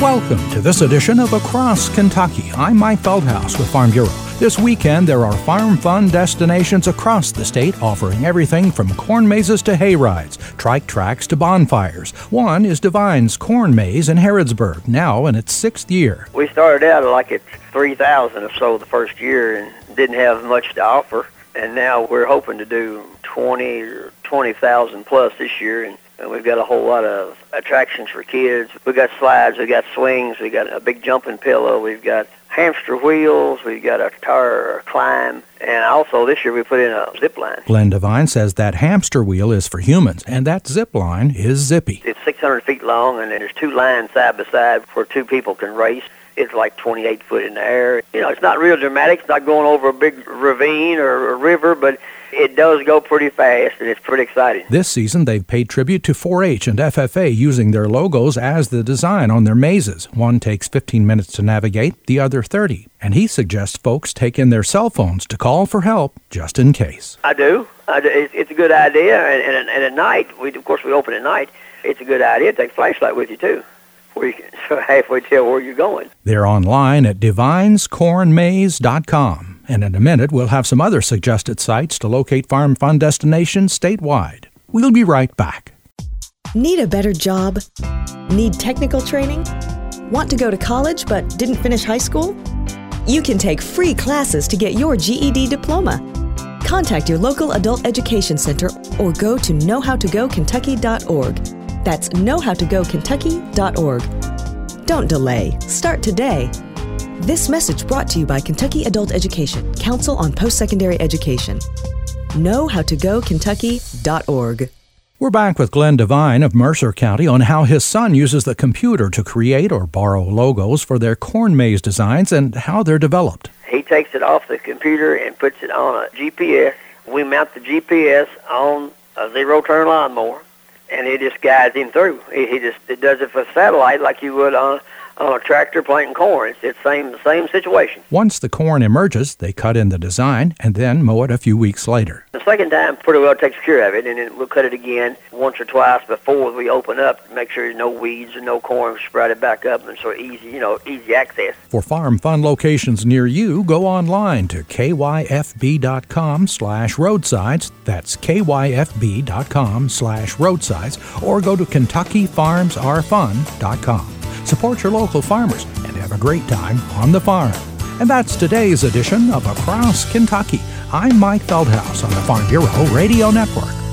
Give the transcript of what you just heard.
Welcome to this edition of Across Kentucky. I'm Mike Feldhaus with Farm Bureau. This weekend, there are farm fun destinations across the state offering everything from corn mazes to hay rides, trike tracks to bonfires. One is Divine's Corn Maze in Harrodsburg, now in its 6th year. We started out like at 3,000 or so the first year and didn't have much to offer. And now we're hoping to do 20 or 20,000 plus this year. And we've got a whole lot of attractions for kids. We've got slides, we've got swings, we've got a big jumping pillow, we've got hamster wheels, we've got a tower climb, and also this year we put in a zip line. Glenn Devine says that hamster wheel is for humans, and that zip line is zippy. It's 600 feet long, and there's 2 lines side by side where 2 people can race. It's like 28 foot in the air. You know, it's not real dramatic. It's not going over a big ravine or a river, but it does go pretty fast, and it's pretty exciting. This season, they've paid tribute to 4-H and FFA using their logos as the design on their mazes. One takes 15 minutes to navigate, the other 30. And he suggests folks take in their cell phones to call for help, just in case. I do. It's a good idea, and at night, of course we open at night, it's a good idea to take a flashlight with you, too, where you can halfway tell where you're going. They're online at divinescornmaze.com. And in a minute, we'll have some other suggested sites to locate farm fun destinations statewide. We'll be right back. Need a better job? Need technical training? Want to go to college but didn't finish high school? You can take free classes to get your GED diploma. Contact your local adult education center or go to knowhowtogokentucky.org. That's knowhowtogokentucky.org. Don't delay. Start today. This message brought to you by Kentucky Adult Education, Council on Post-Secondary Education. knowhowtogokentucky.org. We're back with Glenn Devine of Mercer County on how his son uses the computer to create or borrow logos for their corn maze designs and how they're developed. He takes it off the computer and puts it on a GPS. We mount the GPS on a zero-turn lawnmower, and it just guides him through. It does it for satellite like you would on a tractor planting corn. It's the same situation. Once the corn emerges, they cut in the design and then mow it a few weeks later. The second time pretty well takes care of it, and then we'll cut it again once or twice before we open up to make sure there's no weeds and no corn sprouted back up, and so easy access. For farm fun locations near you, go online to kyfb.com/roadsides. That's kyfb.com/roadsides, or go to KentuckyFarmsAreFun.com. Support your local farmers and have a great time on the farm. And that's today's edition of Across Kentucky. I'm Mike Feldhaus on the Farm Bureau Radio Network.